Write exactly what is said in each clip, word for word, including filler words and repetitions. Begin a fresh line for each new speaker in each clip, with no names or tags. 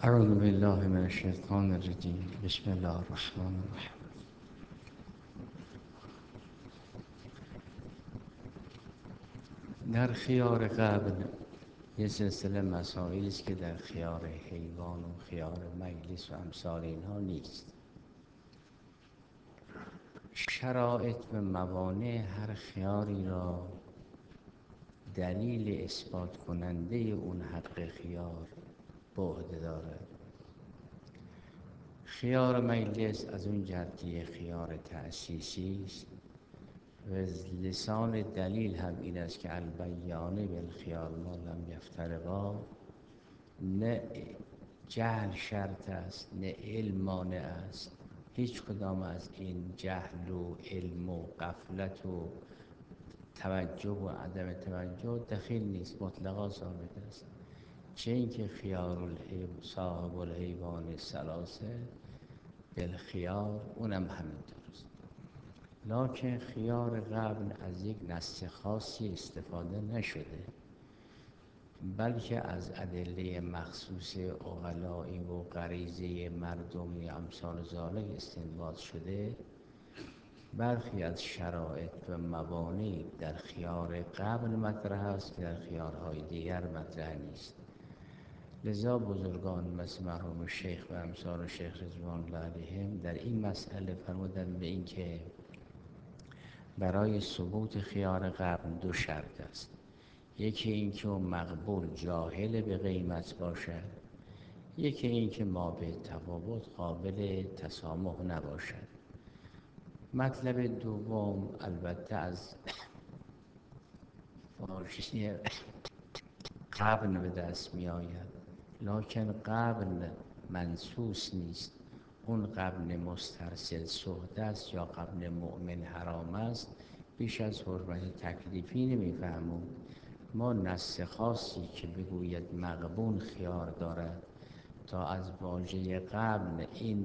اعوذ بالله من الشیطان الرجیم. بسم الله الرحمن الرحیم. در خیار قبل یه سلسله مسائلی است که در خیار حیوان و خیار مجلس و امثال اینها نیست. شرایط و موانع هر خیاری را دلیل اثبات کننده اون حق خیار به عهده دارد. خیار مجلس از اون جهت که خیار تأسیسی است و لسان دلیل هم این است که البیانه بالخیار ما لم یفترقا، نه جهل شرط است نه علم مانع است. هیچ کدام از این جهل و علم و غفلت و توجه و عدم توجه دخیل نیست، مطلقا ثابت است. چه اینکه خیار صاحب الحیوان ثلاثه بالخیار اونم همینطور است. لکن خیار قبل از یک نص خاصی استفاده نشده، بلکه از ادله مخصوص عقلائی و غریزه مردمی امثال ذالک استنباط شده. برخی از شرایط و موانع در خیار قبل مطرح است که در خیارهای دیگر مطرح نیست. لذا بزرگان مثل مرحوم شیخ و امثال شیخ رضوان الله علیهم در این مسئله فرمودند به این که برای ثبوت خیار قبل دو شرط است. یکی این که مقبول جاهل به قیمت باشد، یکی این که ما به تفاوت قابل تسامح نباشد. مطلب دوم البته از فارسی قبل به دست می آید، لکن قبل منصوص نیست. اون قبل مسترسل سهده است یا قبل مؤمن حرام است، بیش از حرمت تکلیفی نمیفهمون. ما نص خاصی که بگوید مغبون خیار دارد تا از واژه قبل این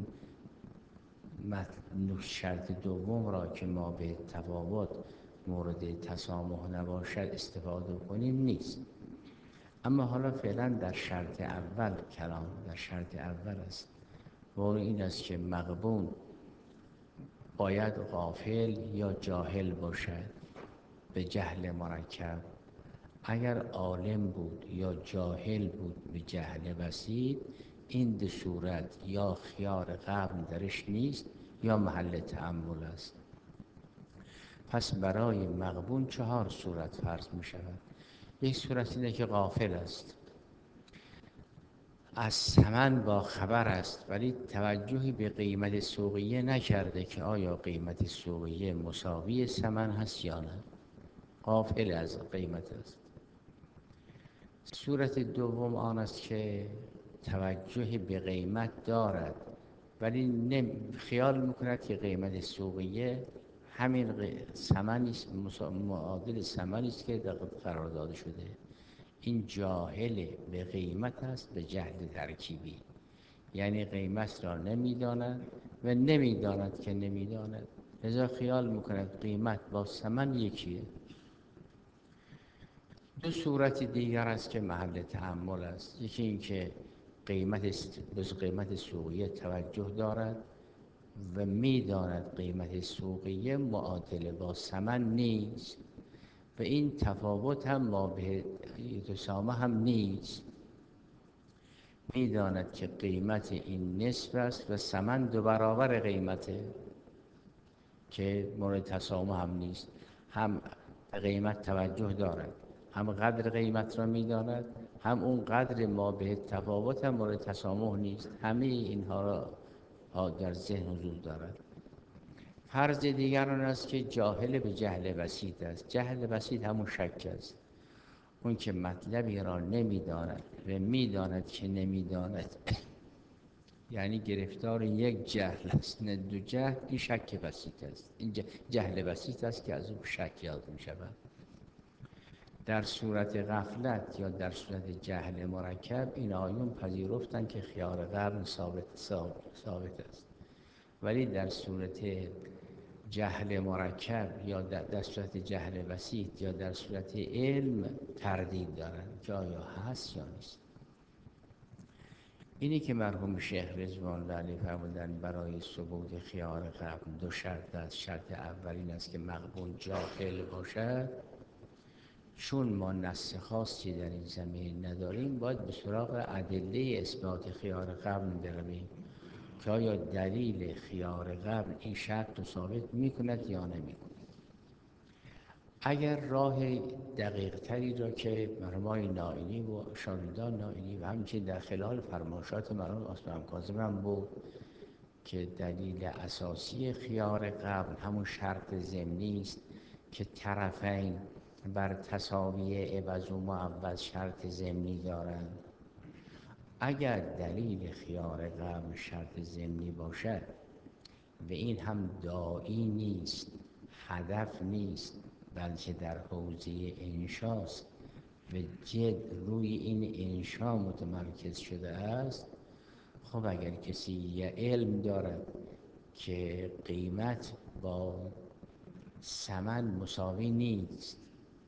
شرط دوم را که ما به تفاوت مورد تسامح نباشد استفاده کنیم نیست. اما حالا فعلا در شرط اول کلام در شرط اول است و این است که مغبون باید غافل یا جاهل باشد به جهل مرکب. اگر عالم بود یا جاهل بود به جهل بسیط، این دو صورت یا خیار قبل درش نیست یا محل تأمل است. پس برای مغبون چهار صورت فرض می شود. یک صورت اینه که غافل است، از ثمن با خبر است ولی توجهی به قیمت سوقیه نکرده که آیا قیمت سوقیه مساوی ثمن هست یا نه، غافل از قیمت است. صورت دوم آن است که توجه به قیمت دارد ولی نمی خیال میکند که قیمت سوقیه همین ثمنی است، معادل ثمنی است که قرار داده شده. این جاهل به قیمت است به جهل ترکیبی، یعنی قیمت را نمیداند و نمیداند که نمیداند، لذا خیال میکند قیمت با ثمن یکیه. دو صورت دیگر است که محل تأمل است. یکی این که قیمت به قیمت سوقیه توجه دارد و میداند قیمت سوقیه معادل با ثمن نیست و این تفاوت هم ما به تسامح هم نیست. میداند که قیمت این نصف است و ثمن دو برابر قیمته که مورد تسامح هم نیست. هم قیمت توجه دارد، هم قدر قیمت را میداند، هم اون قدر ما به تفاوت هم مورد تسامح نیست. همه اینها را در ذهن حضور دارد. فرض دیگر آن است که جاهل به جهل بسیط است. جهل بسیط همون شک است، اون که مطلبی را نمیداند و میداند که نمیداند، یعنی گرفتار یک جهل است نه دو جهل. این شک بسیط است، این جهل بسیط است که از او شک یاد می شود. در صورت غفلت یا در صورت جهل مرکب این آیون پذیرفتند که خیار قبل ثابت ثابت است، ولی در صورت جهل مرکب یا در صورت جهل بسیط یا در صورت علم تردید دارند که آیا هست یا نیست. اینی که مرحوم شیخ رضوان علیه فرمودن برای ثبوت خیار قبل دو شرط است. شرط اول این است که مغبون جاهل باشد. چون ما نص خاصی در این زمینه نداریم، باید به سراغ ادله اثبات خیار قبل برویم که آیا دلیل خیار قبل این شرط رو ثابت میکند یا نمیکند. اگر راه دقیق تری را که مرحوم نائینی و شاگردان نائینی و همچنین در خلال فرمایشات مرحوم عثمان کاظم هم بود که دلیل اساسی خیار قبل همون شرط ضمنی است که طرفین بر تساوی عوض و معوض شرط ضمنی دارند. اگر دلیل خیار قبل شرط ضمنی باشد و این هم داعی نیست، هدف نیست، بلکه در حوزه انشاست و جد روی این انشا متمرکز شده است، خب اگر کسی یه علم دارد که قیمت با ثمن مساوی نیست،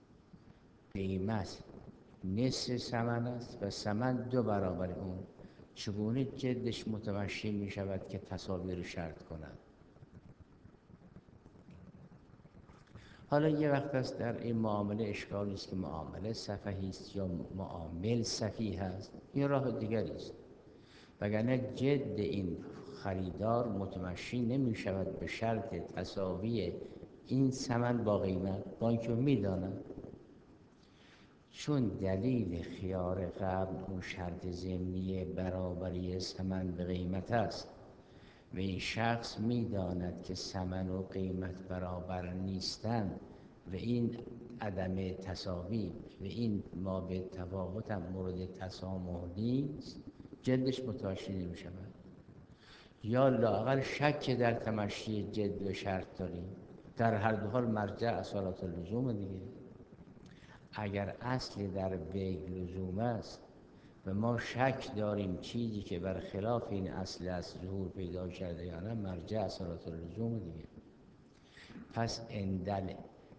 قیمت نصف ثمن است و ثمن دو برابر اون، چگونه جدش متمشی می شود که تساوی رو شرط کند؟ حالا یه وقت است در این معامله اشکالی است که معامله سفهی است یا معامل سفیه است، این راه دیگری است. وگرنه جد این خریدار متمشی نمی شود به شرط تساوی این ثمن با قیمت، با اینکه می داند چون دلیل خیار قبل اون شرط ضمنی برابری ثمن به قیمت است و این شخص میداند که ثمن و قیمت برابر نیستند و این عدم تساوی و این ما به تفاوت هم مورد تسامح نیست، جدش متمشی نمی شود. یا لااقل شک در تمشی جد و شرط داریم. در هر دو حال مرجع اصالت اللزوم دیگه. اگر اصلی در بیع لزوم است و ما شک داریم چیزی که بر خلاف این اصل است ظهور پیدا کرده یا نه، مرجع اصالت اللزوم دیگه. پس اندل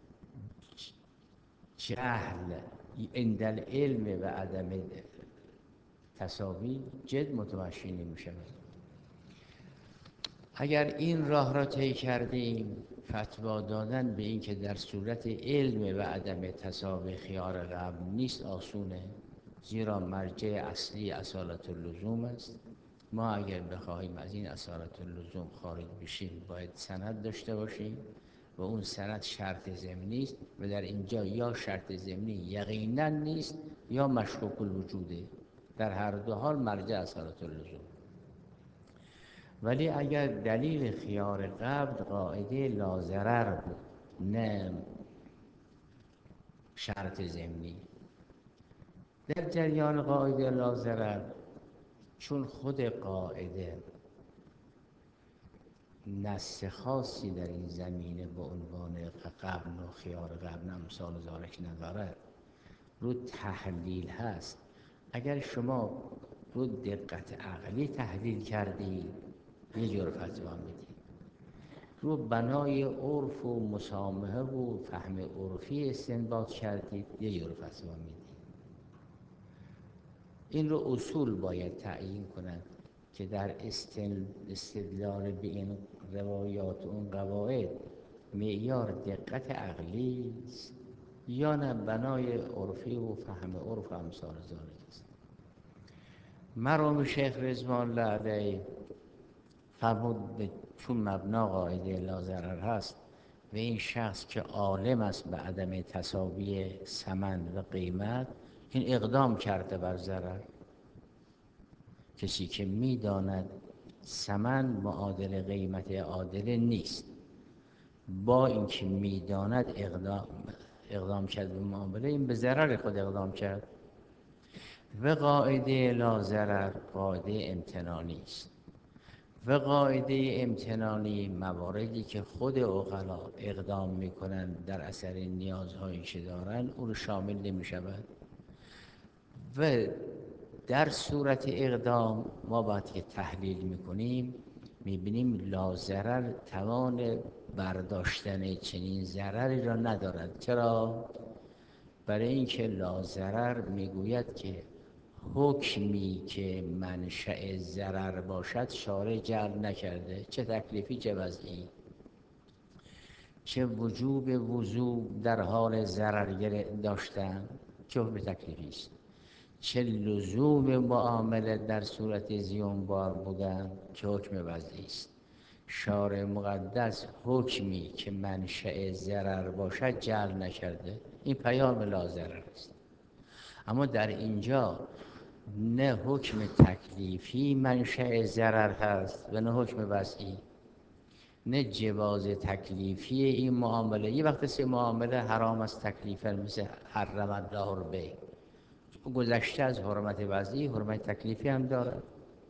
جهل اندل علم و عدم تساوی جد متمشی نمی شود. اگر این راه را طی کردیم، فتوا دادن به این که در صورت علم و عدم تساوی خیار قبل نیست آسونه، زیرا مرجع اصلی اصالت اللزوم است. ما اگر بخواهیم از این اصالت اللزوم خارج بشیم باید سند داشته باشیم و اون سند شرط ضمنی است و در اینجا یا شرط ضمنی یقینا نیست یا مشکوک الوجوده. در هر دو حال مرجع اصالت اللزوم. ولی اگر دلیل خیار قبل قاعده لاضرر بود، نه شرط ضمنی، در جریان قاعده لاضرر، چون خود قاعده نص خاصی در این زمینه به عنوان قبل و خیار قبل امثال ذالک ندارد، رو تحلیل هست. اگر شما رو دقت عقلی تحلیل کردید یه جور فتوا میدید، رو بنای عرف و مسامحه و فهم عرفی استنباط کردید یه جور فتوا میدید. این رو اصول باید تعیین کنند که در استدلال به این روایات و اون قواعد معیار دقت عقلی است یا نه بنای عرفی و فهم عرف و امثال ذالک است. مرحوم شیخ رضوان الله علیه فرمود چون مبنا قاعده لاضرر هست و این شخص که عالم است به عدم تساوی ثمن و قیمت، این اقدام کرده بر ضرر. کسی که میداند ثمن معادل قیمت عادل نیست، با اینکه میداند اقدام اقدام کرد به معامله، این به ضرر خود اقدام کرد. و قاعده لاضرر قاعده امتنانی است و قاعده امتنانی مواردی که خود عقلا اقدام میکنند در اثر نیازهایی که دارند او رو شامل نمی شود. و در صورت اقدام ما باید که تحلیل میکنیم میبینیم لاضرر توان برداشتن چنین ضرری را ندارد. چرا؟ برای اینکه لاضرر میگوید که حکمی که منشأ ضرر باشد شارع جعل نکرده، چه تکلیفی چه وضعی، چه وجوب وضوع در حال ضرر داشتن چه حکم تکلیفی است، چه لزوم معامله در صورت زیانبار بودن چه حکم وضعی است. شارع مقدس حکمی که منشأ ضرر باشد جعل نکرده، این پیام لا ضرر است. اما در اینجا نه حکم تکلیفی منشأ ضرر هست و نه حکم وضعی، نه جواز تکلیفی این معامله. یه وقت سه معامله حرام است تکلیفا، مثل حرم الله البیع، گذشته از حرمت وضعی حرمت تکلیفی هم داره.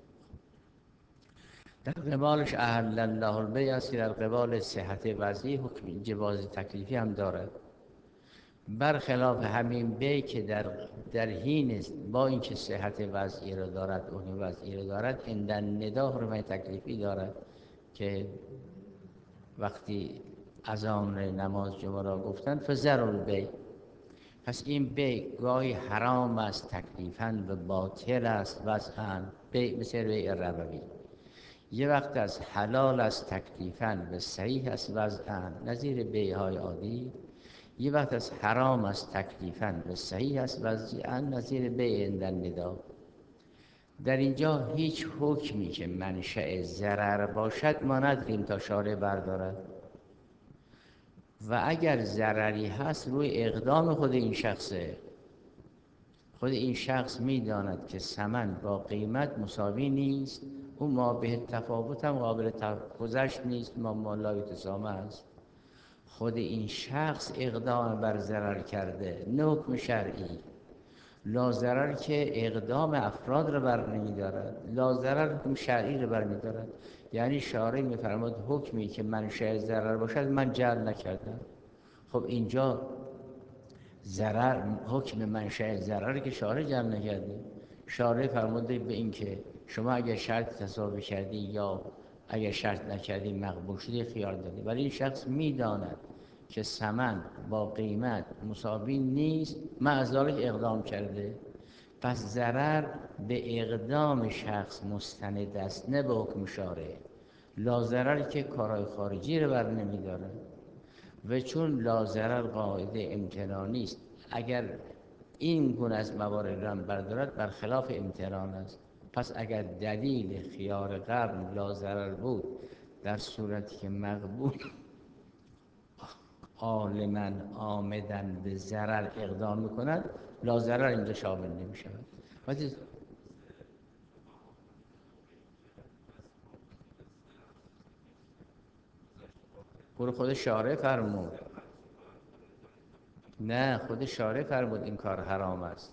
در قبالش احل الله البیع است، در قبال صحت وضعی حکم جواز تکلیفی هم داره. برخلاف همین بی که در در حین است با اینکه صحت وضعی رو دارد، حکم وضعی رو دارد، این ندا حرمت تکلیفی دارد که وقتی اذان نماز جمعه را گفتن فذروا البیع. پس این بیع گاهی حرام است تکلیفاً و باطل است وضعاً، بیع مثل بیع ربوی. یه وقت از حلال است تکلیفاً و صحیح است وضعاً، نظیر بیع‌های عادی. یه وقت از حرام است تکلیفاً و صحیح است وضعاً، نظیر بیع عند الندا. در اینجا هیچ حکمی که منشأ ضرر باشد ما نداریم تا شارع بردارد، و اگر ضرری هست روی اقدام خود این شخصه. خود این شخص میداند که ثمن با قیمت مساوی نیست، اون ما به تفاوت هم قابل گذشت نیست، ما مالا یتسامه است. خود این شخص اقدام بر ضرر کرده، نه حکم شرعی. لا ضرر که اقدام افراد رو بر نمی‌دارد، لا ضرر حکم شرعی رو بر می‌دارد. یعنی شارع می‌فرماید حکمی که منشأ ضرر باشد من جعل نکردم. خب اینجا ضرر حکم منشأ ضرر که شارع جعل نکرده. شارع فرموده به این که شما اگر شرط تصادف کردی یا اگر شرط نکردی مقبول شدی خیار دادی، ولی این شخص میداند که ثمن با قیمت مساوی نیست، معذالک اقدام کرده. پس ضرر به اقدام شخص مستند است، نه به حکم شارع. لا ضرر که کارهای خارجی رو بر نمیداره، و چون لا ضرر قاعده امتنانی است، اگر این گونه از موارد را بردارد برخلاف امتنان است. پس اگر دلیل خیار قبل لا ضرر بود، در صورتی که مقبول عالماً آمدن به ضرر اقدام میکند، لا ضرر اینجا شامل نمیشود. وقتی خود شارع فرمود، نه خود شارع فرمود این کار حرام است.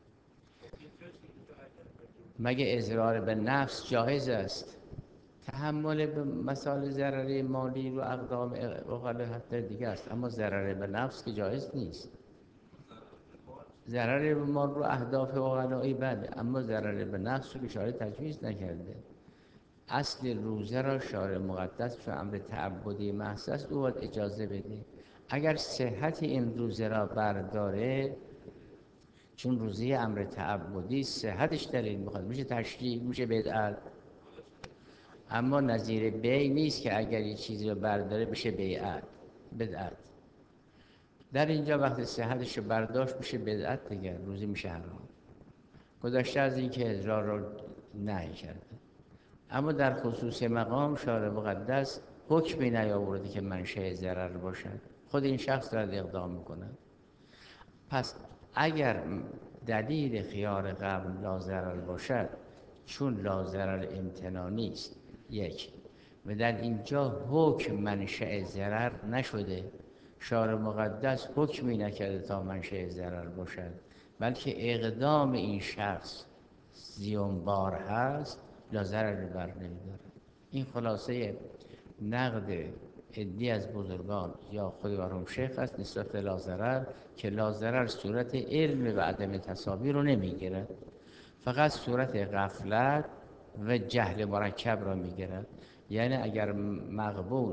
مگه اضرار به نفس جایز است؟ تحمل به مسائل ضرری مالی و اقدام اقل حتی دیگه است، اما ضرر به نفس که جایز نیست. ضرر به مال رو اهداف اقلایی بله، اما ضرر به نفس رو که شارع تجویز نکرده. اصل روزه را شارع مقدس چون امر تعبدی محض است او باید اجازه بده. اگر صحت این روزه را برداره، چون روزه امر تعبدی صحتش دلیل میخواد، میشه تشریع، میشه بدعت. اما نظیر بیع نیست که اگر یه چیزی رو برداره بشه بیعت بدعت. در اینجا وقتی صحتش رو برداشت میشه بدعت دیگه، روزه میشه حرام، گذشته از این که اجرار رو نهی کرده. اما در خصوص مقام شارع مقدس حکمی نیاورده که منشأ ضرر باشد، خود این شخص دارد اقدام میکنه. پس اگر دلیل خیار قبل لا ضرر باشد، چون لا ضرر امتنانی است یک، و در اینجا حکم منشأ ضرر نشده، شارع مقدس حکمی نکرده تا منشأ ضرر باشد، بلکه اقدام این شخص زیانبار هست، لا ضرر بر نمیداره. این خلاصه نقد عدی از بزرگان یا خود مرحوم شیخ است نسبت به لا ضرر، که لا ضرر صورت علم و عدم تصاوی رو نمیگیره، فقط صورت غفلت و جهل مرکب را میگیره. یعنی اگر مقبول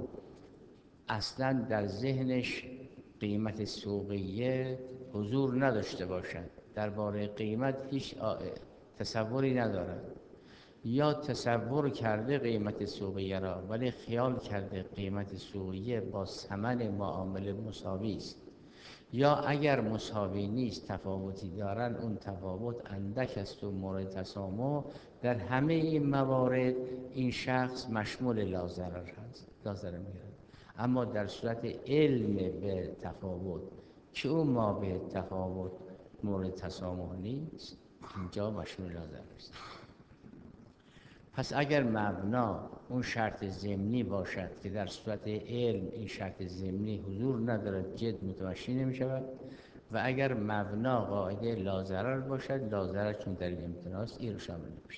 اصلا در ذهنش قیمت سوقیه حضور نداشته باشد، درباره قیمت هیچ تصوری ندارد، یا تصور کرده قیمت سوقیه را ولی خیال کرده قیمت سوقیه با ثمن معامله مساوی است، یا اگر مساوی نیست تفاوتی دارن، اون تفاوت اندک است و مورد تسامح. در همه این موارد این شخص مشمول لاضرر هست، لاضرر میگیرد. اما در صورت علم به تفاوت که اون ما به تفاوت مورد تسامح نیست، اینجا مشمول لاضرر است. پس اگر مبنا اون شرط ضمنی باشد که در صورت علم این شرط ضمنی حضور ندارد، جد متمشی نمی شود، و اگر مبنا قاعده لاضرر باشد، لاضرر چون در امتناست این رو شامل نمیشه.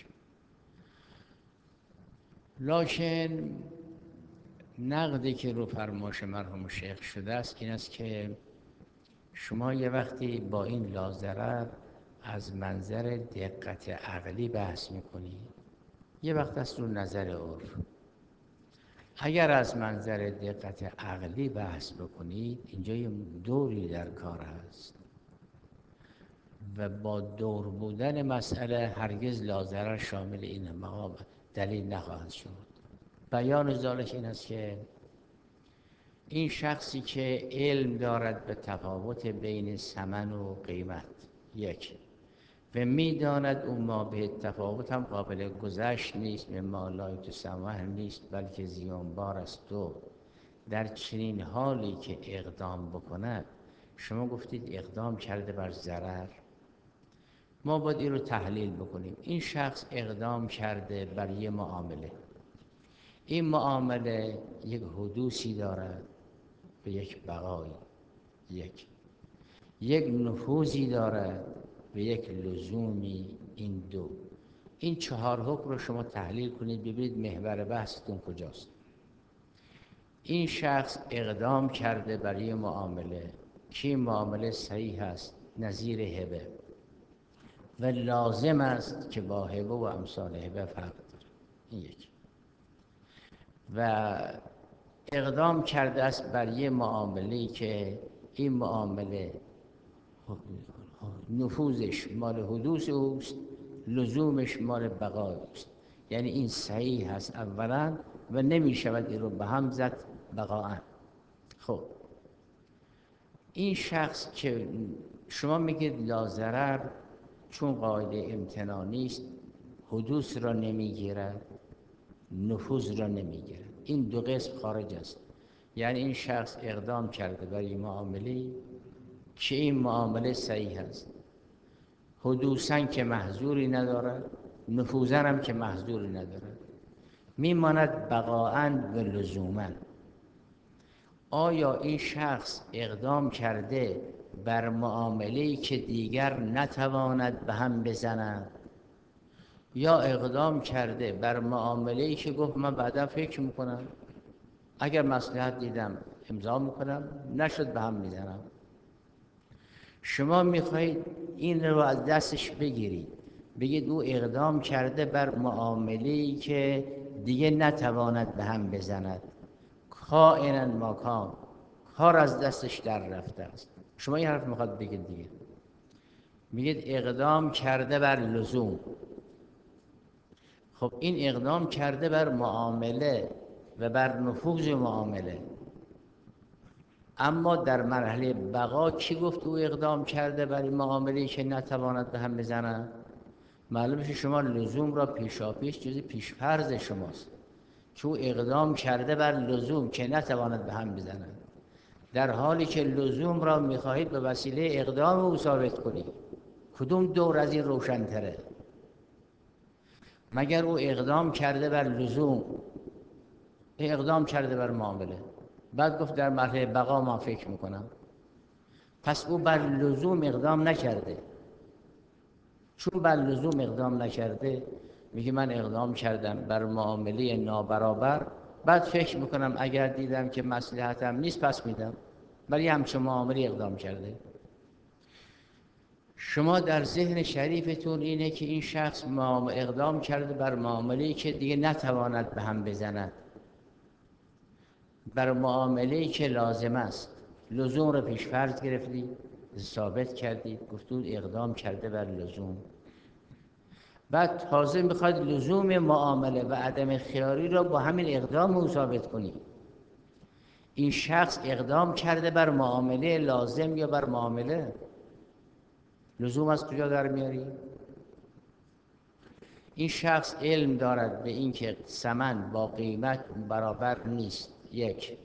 لکن نقدی که رو فرمایش مرحوم شیخ شده است این است که شما یه وقتی با این لاضرر از منظر دقت عقلی بحث میکنید، یه وقت از رو نظر عرف. اگر از منظر دقت عقلی بحث بکنید، اینجا یه دوری در کار هست و با دور بودن مسئله هرگز لاضرر شامل این مقام دلیل نخواهد شد. بیان ذالک این است که این شخصی که علم دارد به تفاوت بین ثمن و قیمت یک، و میداند اون ما به تفاوت هم قابل گذشت نیست، مما لا یتسامح نیست بلکه زیانبار است، و در چنین حالی که اقدام بکند، شما گفتید اقدام کرده بر ضرر، ما باید این رو تحلیل بکنیم. این شخص اقدام کرده بر یه معامله، این معامله یک حدوثی دارد به یک بقایی، یک یک نفوذی دارد به یک لزومی، این دو. این چهار حکم رو شما تحلیل کنید، ببینید محور بحثتون کجاست. این شخص اقدام کرده برای معامله که معامله صحیح است، نظیر هبه، و لازم است که با هبه و امثال هبه فرق داره، این یک. و اقدام کرده است برای معامله‌ای که این معامله نفوذش مال حدوث اوست، لزومش مال بقای اوست، یعنی این صحیح هست اولا و نمی شود این رو به هم زد بقاءً. خب این شخص که شما میگید لاضرر چون قاعده امتنانی است، حدوث را نمیگیرد، نفوذ را نمیگیرد، این دو قسم خارج است. یعنی این شخص اقدام کرده برای معامله که این معامله صحیح است، حدوثاً که محظوری ندارد، نفوذاً هم که محظوری ندارد، میماند بقاءً و لزوماً. آیا این شخص اقدام کرده بر معامله‌ای که دیگر نتواند به هم بزند، یا اقدام کرده بر معامله‌ای که گفت من بعدا فکر میکنم، اگر مصلحت دیدم امضا میکنم، نشد به هم میزنم؟ شما میخواهید این رو از دستش بگیرید، بگید او اقدام کرده بر معامله‌ای که دیگه نتواند به هم بزند، کائناً ما کان، کار از دستش در رفته است. شما این حرف میخواد بگید دیگه، میگید اقدام کرده بر لزوم. خب این اقدام کرده بر معامله و بر نفوذ معامله، اما در مرحله بقا کی گفت او اقدام کرده برای معامله‌ای که نتواند به هم بزنند؟ معلومه شما لزوم را پیشاپیش جز پیش‌فرض شماست که او اقدام کرده بر لزوم که نتواند به هم بزنند، در حالی که لزوم را می‌خواهید به وسیله اقدام او ثابت کنید. کدوم دور از این روشن‌تره؟ مگر او اقدام کرده بر لزوم، اقدام کرده بر معامله، بعد گفت در مرحله بقا ما فکر میکنم؟ پس او بر لزوم اقدام نکرده. چون بر لزوم اقدام نکرده، میگه من اقدام کردم بر معامله نابرابر، بعد فکر میکنم اگر دیدم که مصلحتم نیست پس میدم، ولی همچون معامله اقدام کرده. شما در ذهن شریفتون اینه که این شخص اقدام کرده بر معامله‌ای که دیگه نتواند به هم بزند، بر معامله‌ای که لازم است، لزوم رو پیش فرض گرفتید، ثابت کردید، گفتون اقدام کرده بر لزوم. بعد تازه میخواد لزوم معامله و عدم خیاری را با همین اقدام او ثابت کنید. این شخص اقدام کرده بر معامله لازم یا بر معامله. لزوم از کجا در میاری؟ این شخص علم دارد به اینکه ثمن با قیمت برابر نیست، یک،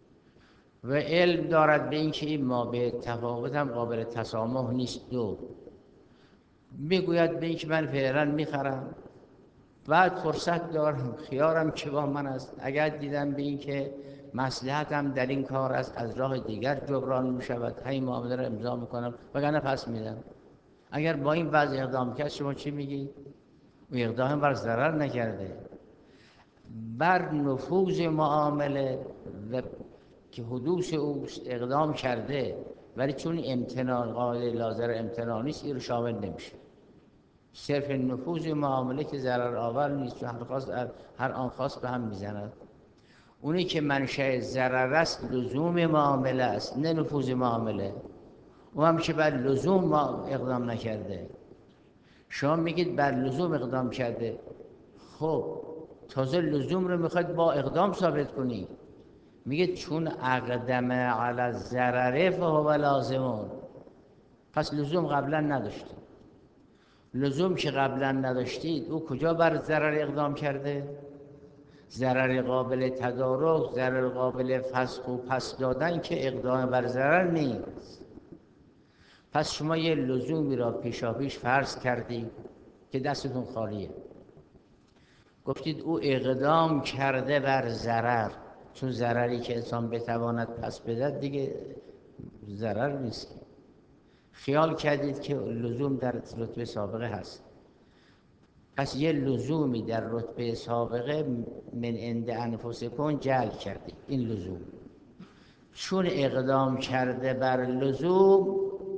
و علم دارد به اینکه این ما به تفاوت هم قابل تسامح نیست، دو، میگوید به اینکه من فعلا میخرم، بعد فرصت دارم، خیارم که با من است، اگر دیدم به اینکه مصلحتم در این کار است از راه دیگر جبران میشود همین معامله را امضا میکنم وگرنه پس میدم. اگر با این وضع اقدام کرد شما چی میگی؟ او اقدام بر ضرر نکرده، بر نفوذ معامله و که حدوث او اقدام کرده، ولی چون امتنان قاعده لازم امتنان نیست این رو شامل نمیشه. صرف نفوذ معامله که ضرر آور نیست، چون هر خواست هر آن خواست به هم میزند. اونی که منشأ ضرر است لزوم معامله است، نه نفوذ معامله. او هم که بر لزوم ما اقدام نکرده. شما میگید بر لزوم اقدام کرده، خب تازه لزوم رو میخواید با اقدام ثابت کنید. میگه چون اقدم علی الضرر فهو لازمون. پس لزوم قبلا نداشتید. لزوم که قبلا نداشتید او کجا بر ضرر اقدام کرده؟ ضرر قابل تدارک، ضرر قابل فسخ و پس دادن که اقدام بر ضرر نیست. پس شما یه لزومی را پیشاپیش فرض کردید که دستتون خالیه، گفتید او اقدام کرده بر ضرر، چون ضرری که انسان بتواند پس بدهد دیگه ضرر نیست. خیال کردید که لزوم در رتبه سابقه هست، پس یه لزومی در رتبه سابقه من عند انفسکم جعل کردید. این لزوم چون اقدام کرده بر لزوم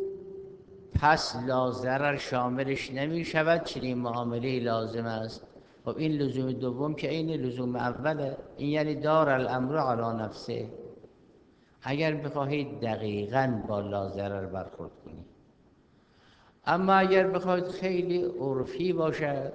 پس لا ضرر شاملش نمی شود، چنین معامله لازم است. خب این لزوم دوم که این لزوم اوله، این یعنی دار الامر علی نفسه. اگر بخواهید دقیقاً با لا ضرر برخورد کنید، اما اگر بخواهید خیلی عرفی باشد،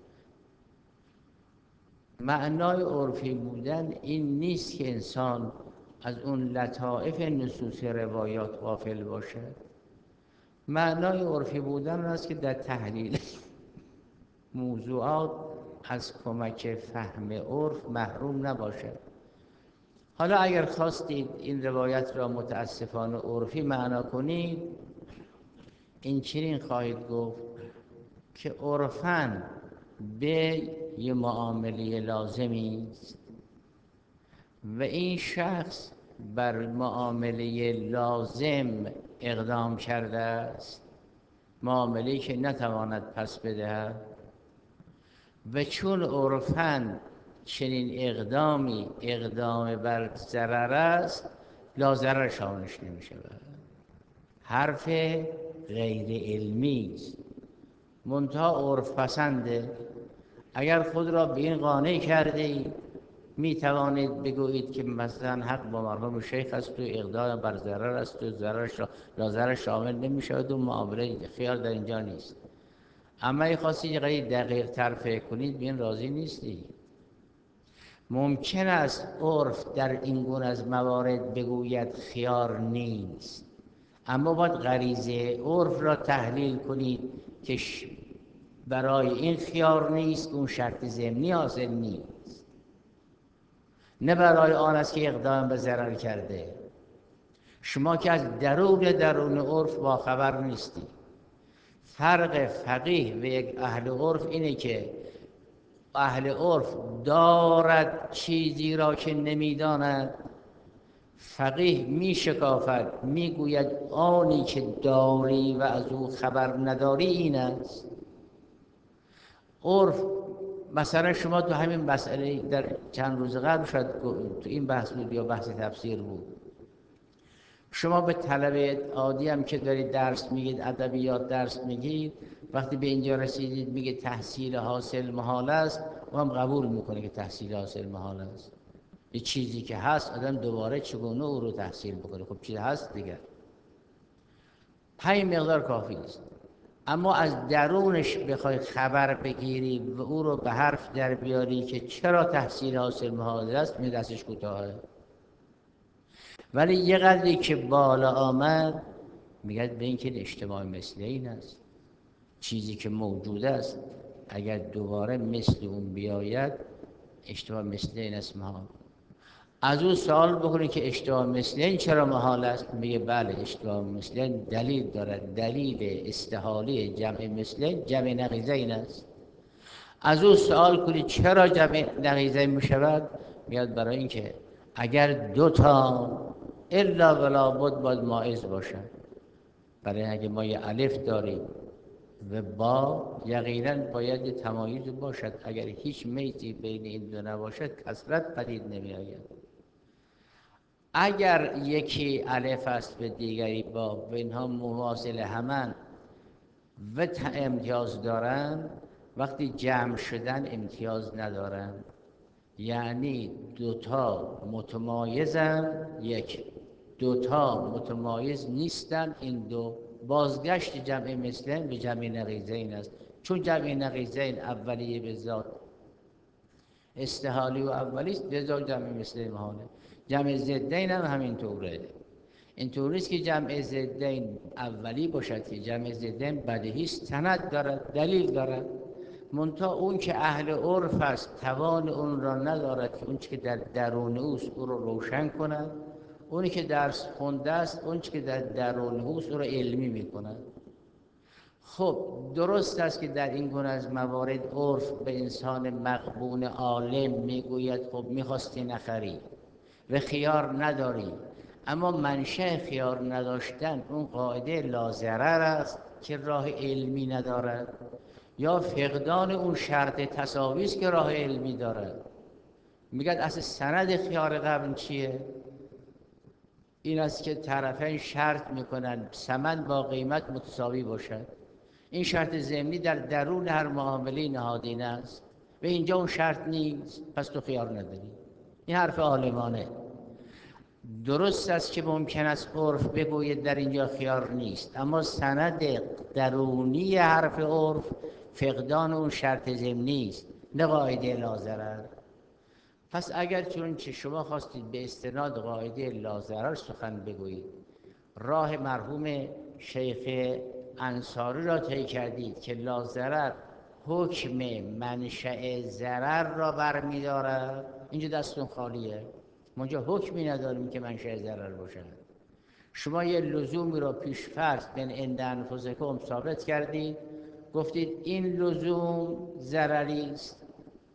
معنای عرفی بودن این نیست که انسان از اون لطائف نصوص روایات غافل باشد. معنای عرفی بودن است که در تحلیل موضوعات از کمک فهم عرف محروم نباشد. حالا اگر خواستید این روایت را متاسفانه عرفی معنا کنید، این چنین خواهید گفت که عرفاً به یه معامله لازمی است و این شخص بر معامله لازم اقدام کرده است، معامله‌ای که نتواند پس بدهد، و چون عرفاً چنین اقدامی اقدام بر ضرر است لا ضرر شاملش نمی شود. حرف غیر علمی است، منتها عرف پسنده. اگر خود را به این قانع کرده اید می توانید بگویید که مثلا حق با مرحوم شیخ است و اقدام بر ضرر است و ضرر شا... لا ضرر شامل نمی شود و معامله خیال در اینجا نیست. اما ای خواستید قدری دقیق تر فکر کنید به این راضی نیستید. ممکن است عرف در این گونه از موارد بگوید خیار نیست، اما باید غریزه عرف را تحلیل کنید که برای این خیار نیست اون شرط ضمنی حاصل نیست، نه برای آن است که اقدام به ضرر کرده. شما که از درون درون عرف با خبر نیستید. فرق فقیه و یک اهل عرف اینه که اهل عرف دارد چیزی را که نمیداند، فقیه می شکافد می گوید آنی که داری و از او خبر نداری این است. عرف مثلا شما تو همین مسئله در چند روز قبل شاید تو این بحث بود یا بحث تفسیر بود، شما به طلبه عادی هم که دارید درس میگید، ادبیات درس میگید، وقتی به اینجا رسیدید میگه تحصیل حاصل محال است، و هم قبول میکنه که تحصیل حاصل محال است. یه چیزی که هست آدم دوباره چگونه او رو تحصیل بکنه؟ خب چیز هست دیگر. همین مقدار کافی است. اما از درونش بخوای خبر بگیری و او رو به حرف در بیاری که چرا تحصیل حاصل محال است، می دستش کوتاهه. ولی یه قدری که بالا آمد میگه به این که اجتماع مثل این است، چیزی که موجود است اگر دوباره مثل اون بیاید اجتماع مثل این است محال. از او سوال بکنی که اجتماع مثل این چرا محال است، میگه بله اجتماع مثل این دلیل دارد، دلیل استحاله جمع مثل این جمع نقیضه این است. از او سوال کنی چرا جمع نقیضه می شود، میاد برای اینکه اگر دو تا الا ولا بد باید مائز باشد. برای اگه ما یه الف داریم و با یقینا باید یه تمایز باشد، اگر هیچ میزی بین این دو نباشد کثرت پدید نمی آید. اگر یکی الف است و دیگری با و اینها مواصل همن و امتیاز دارن، وقتی جمع شدن امتیاز ندارن، یعنی دوتا متمایزن، یک دوتا متمایز نیستن. این دو بازگشت جمع مثلین به جمع نقیضین است، چون جمع نقیضین اولیه به ذات استحالی و اولیست، به ذات جمع مثلین محاله. جمع ضدین هم همینطوره. اینطور نیست که جمع ضدین اولی باشد که جمع ضدین بدیهی است، سند دارد، دلیل دارد، منتها اون که اهل عرف است توان اون را ندارد که اون که در درون اوست او را روشن کند، اونی که درس خونده است اون که در درون اوست او را علمی میکند. خب درست است که در این گونه از موارد عرف به انسان مغبون عالم میگوید خب میخواستی نخری و خیار نداری، اما منشأ خیار نداشتن اون قاعده لازرر است که راه علمی ندارد، یا فقدان اون شرط تساوی است که راه علمی دارد. میگه اصل سند خیار قبل چیه؟ این است که طرفین شرط میکنن ثمن با قیمت متساوی باشد. این شرط ضمنی در درون هر معامله نهادینه است و اینجا اون شرط نیست، پس تو خیار نداری. این حرف عالمانه. درست است که ممکن است عرف بگوید در اینجا خیار نیست، اما سند درونی حرف عرف فقدان اون شرط ضمنی است، نه قاعده لازرر. پس اگر چون که شما خواستید به استناد قاعده لازرر سخن بگویید، راه مرحوم شیخ انصاری را طی کردید که لازرر حکم منشأ ضرر را برمی‌دارد، اینجا دستون خالیه. ما اینجا حکمی نداریم که منشأ ضرر باشد. شما یه لزومی را پیش فرض بین عند انفسکم ثابت کردید، گفتید این لزوم ضرری است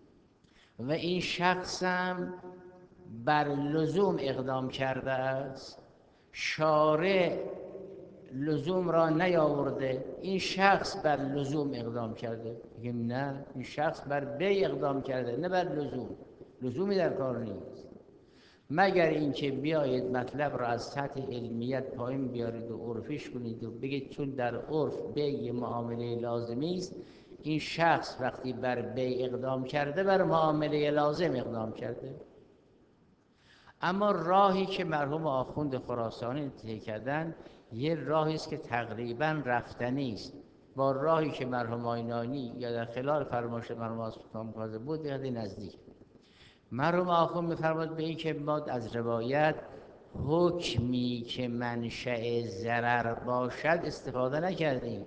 و این شخصم بر لزوم اقدام کرده است، شارع لزوم را نیاورده، این شخص بر لزوم اقدام کرده. بگیم نه، این شخص بر بی اقدام کرده، نه بر لزوم. لزومی در کار نیست، مگر اینکه بیایید مطلب را از سطح علمیت پایین بیارید و عرفیش کنید و بگید چون در عرف بی معامله لازمی است، این شخص وقتی بر بی اقدام کرده بر معامله لازم اقدام کرده. اما راهی که مرحوم آخوند خراسانی طی کردن یه راهی است که تقریبا رفتنی است با راهی که مرحوم آینانی یا در خلال فرمایش مرحوم آسلام کاظم بود یه نزدیک. مرحوم آخوند می‌فرماد به این که ما از روایت حکمی که منشأ ضرر باشد استفاده نکردیم،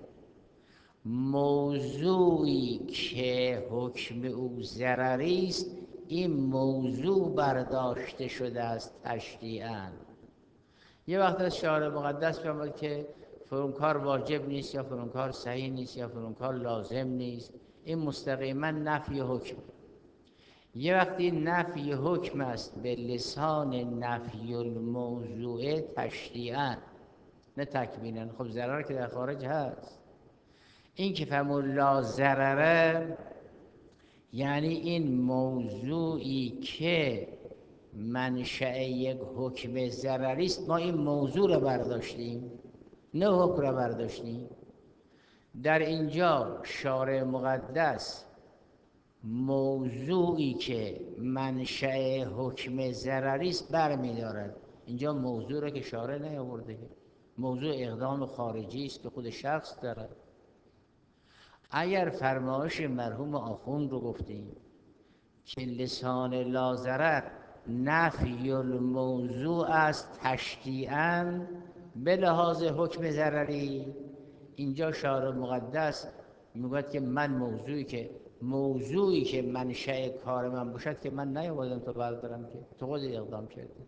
موضوعی که حکم او ضرری است این موضوع برداشته شده است تشریعاً. یه وقت از شارع مقدس فرمود که فلان کار واجب نیست یا فلان کار صحیح نیست یا فلان کار لازم نیست، این مستقیما نفی حکم. یه وقتی نفی حکم است به لسان نفی الموضوع تشریعاً نه تکویناً. خب ضرر که در خارج هست. این که فرمود لا ضرره یعنی این موضوعی که منشأ یک حکم ضرری است ما این موضوع را برداشتیم نه حکم را برداشتیم. در اینجا شارع مقدس موضوعی که منشأ حکم ضرری است برمی‌دارد، اینجا موضوع را که شارع نیاورده، موضوع اقدام خارجی است که خود شخص داره. اگر فرمایش مرحوم آخوند رو گفتیم که لسان لاضرر نفی الموضوع است تشریعاً به لحاظ حکم ضرری، اینجا شارع مقدس میگوید که من موضوعی که موضوعی که منشأ کار من باشد که من نیاوردم تو بردارم، که تو خود اقدام کردی.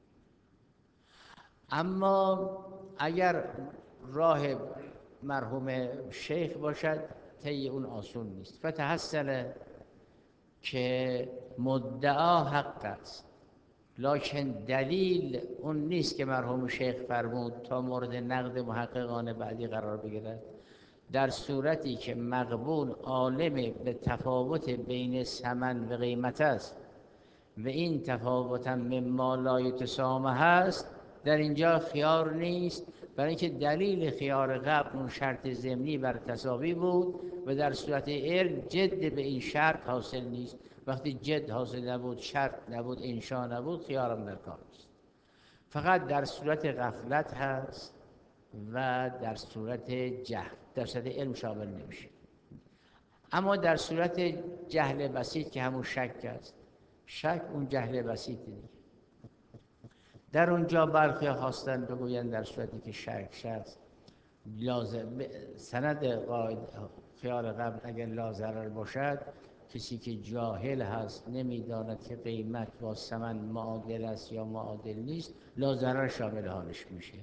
اما اگر راه مرحوم شیخ باشد طی اون آسون نیست. فتحصل که مدعا حق است، لکن دلیل اون نیست که مرحوم شیخ فرمود تا مورد نقد محققان بعدی قرار بگیرد. در صورتی که مقبول عالم به تفاوت بین ثمن و قیمت است و این تفاوت هم مما لا یتسامح است، در اینجا خیار نیست، برای اینکه دلیل خیار قبل اون شرط ضمنی بر تساوی بود و در صورت علم جد به این شرط حاصل نیست. وقتی جد حاصل نبود، شرط نبود، انشا نبود، خیارم در کار نیست. فقط در صورت غفلت هست و در صورت جهل، در صورت علم شامل نمیشه. اما در صورت جهل بسیط که همون شک است، شک اون جهل بسیطه دیگه. در اونجا برخی خواستن بگویند در صورتی که شک شخص لازم سند قاعد خیار قبل اگر لاضرر باشد، کسی که جاهل هست نمیداند که قیمت با ثمن معادل است یا معادل نیست، لاضرر شامل حالش میشه.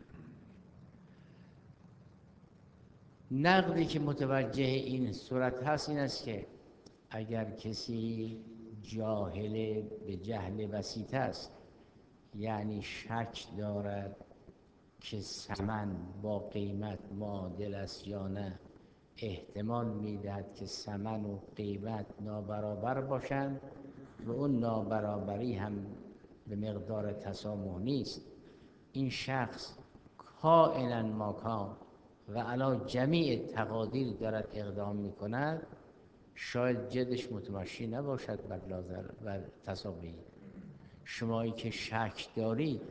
نقدی که متوجه این صورت هست این است که اگر کسی جاهل به جهل بسیط است، یعنی شک دارد که ثمن با قیمت معادل است یا نه، احتمال میدهد که ثمن و قیمت نابرابر باشند و اون نابرابری هم به مقدار تسامح نیست، این شخص کائناً ما کان و علی جمیع تقادیر دارد اقدام میکند، شاید جدش متمشی نباشد بر لاضرر و تساوی. شمایی که شک دارید،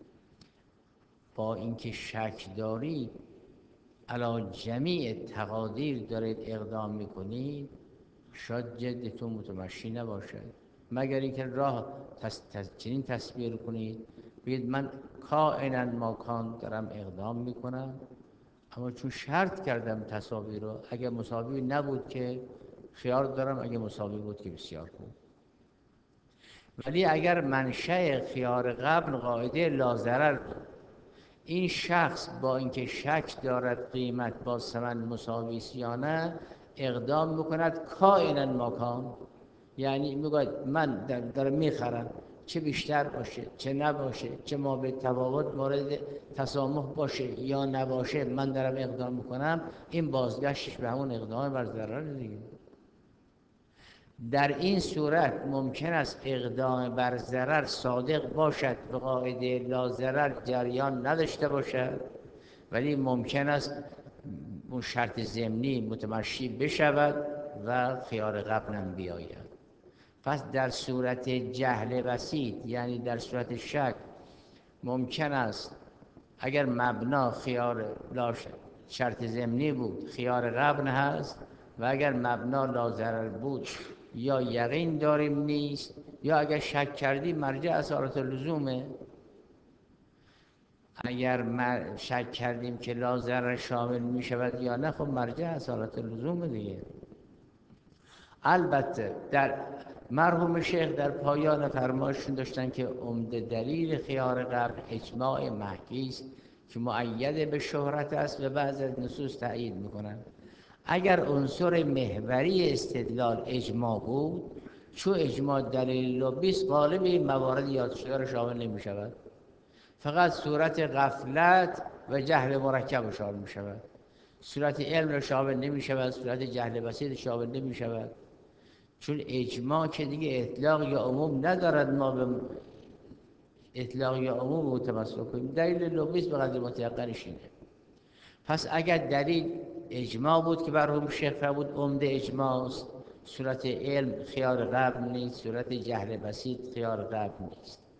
با اینکه شک دارید علی جمیع تقادیر دارید اقدام میکنید، شاید جدتون متمشی نباشد، مگر اینکه راه تس تس چنین تصویر کنید بگید من کائناً ما کان دارم اقدام میکنم، اما چون شرط کردم تساوی رو، اگه مساوی نبود که خیار دارم، اگه مساوی بود که بسیار خوب. ولی اگر منشأ خیار قبل قاعده لاضرر بود، این شخص با اینکه شک دارد قیمت با ثمن مساوی است یا نه، اقدام میکند کائناً ما کان، یعنی میگوید من دارم میخرم، چه بیشتر باشه چه نباشه، چه ما به تفاوت مورد تسامح باشه یا نباشه، من دارم اقدام میکنم. این بازگشتش به همون اقدام بر ضرر دیگه. در این صورت ممکن است اقدام بر ضرر صادق باشد و قاعده لا ضرر جریان نداشته باشد، ولی ممکن است اون شرط ضمنی متمشی بشود و خیار قبل هم بیاید. پس در صورت جهل بسیط، یعنی در صورت شک، ممکن است اگر مبنا خیار لا شرط ضمنی بود خیار قبل هست، و اگر مبنا لا ضرر بود یا یقین داریم نیست، یا اگر شک کردیم مرجع اصالت لزومه. اگر شک کردیم که لا ضرر شامل می شود یا نه، خب مرجع اصالت لزومه دیگه. البته در مرحوم شیخ در پایان فرمایششون داشتن که عمده دلیل خیار قبل اجماع مهدی است که مؤید به شهرت است و بعض از نصوص تأیید میکنند. اگر عنصر محوری استدلال اجماع بود، چون اجماع دلیل لبیس غالب این موارد یاد شده را شامل نمی شود، فقط صورت غفلت و جهل مرکب شامل می شود، صورت علم را شامل نمی شود، صورت جهل بسیط شامل نمی شود، چون اجماع که دیگه اطلاق یا عموم ندارد ما به اطلاق یا عموم متمسک کنیم. دلیل لغویش به قدر متیقنش اینه. پس اگر دلیل اجماع بود که مرحوم شیخ فرمود عمده اجماع است، صورت علم خیار قبل نیست، صورت جهل بسیط خیار قبل نیست.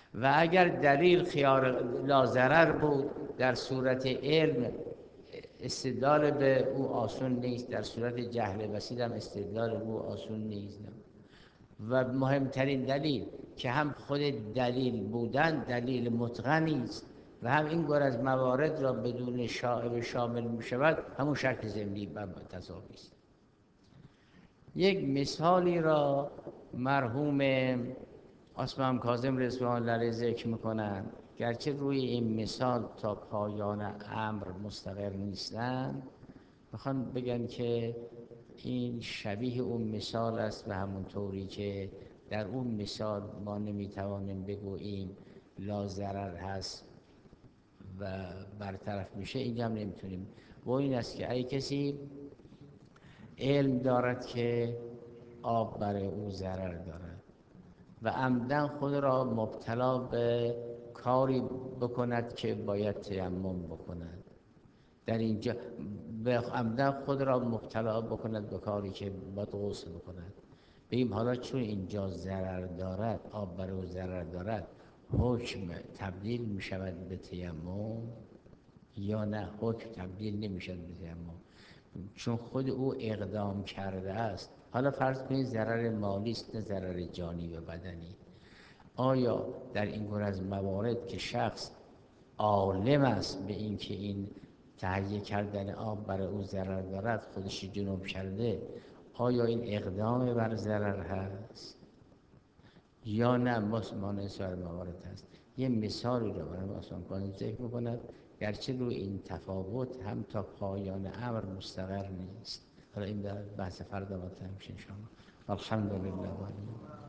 و اگر دلیل خیار لازرر بود، در صورت علم استدلال به او آسون نیست، در صورت جهل بسیط هم استدلال به او آسون نیست. و مهمترین دلیل که هم خود دلیل بودن دلیل متقنی است و هم این گونه از موارد را بدون شائبه شامل می شود، همون شرط ضمنی و تصاوی است. یک مثالی را مرحوم عثمان کاظم رضوان الله علیه ذکر میکنند، گرچه روی این مثال تا پایان امر مستقر نیستند، میخوان بگن که این شبیه اون مثال است و همونطوری که در اون مثال ما نمیتوانیم بگوییم لا ضرر هست و برطرف میشه، اینجا هم نمیتونیم. و این است که اگه کسی علم دارد که آب برای او ضرر دارد و عمدن خود را مبتلا به کاری بکند که باید تیمم بکند، در اینجا به عمدن خود را مبتلا بکند به کاری که باید غسل بکند، بگیم حالا چون اینجا ضرر دارد، آب برای او ضرر دارد، حکم تبدیل می شود به تیمم یا نه حکم تبدیل نمی شود به تیمم؟ چون خود او اقدام کرده است. حالا فرض کنید ضرر مالی است نه ضرر جانی و بدنی. آیا در این گونه از موارد که شخص عالم است به این که این تهیه کردن آب برای او ضرر دارد، خودش جنوب کرده، آیا این اقدام بر ضرر هست یا نه مسلمان سایر موارد هست؟ یه مثالی رو برای مسلمان کنید ذکر میکند، گرچه روی این تفاوت هم تا پایان امر مستقر نیست. حالا این در بحث فردا با تمشین شما. الحمدلله.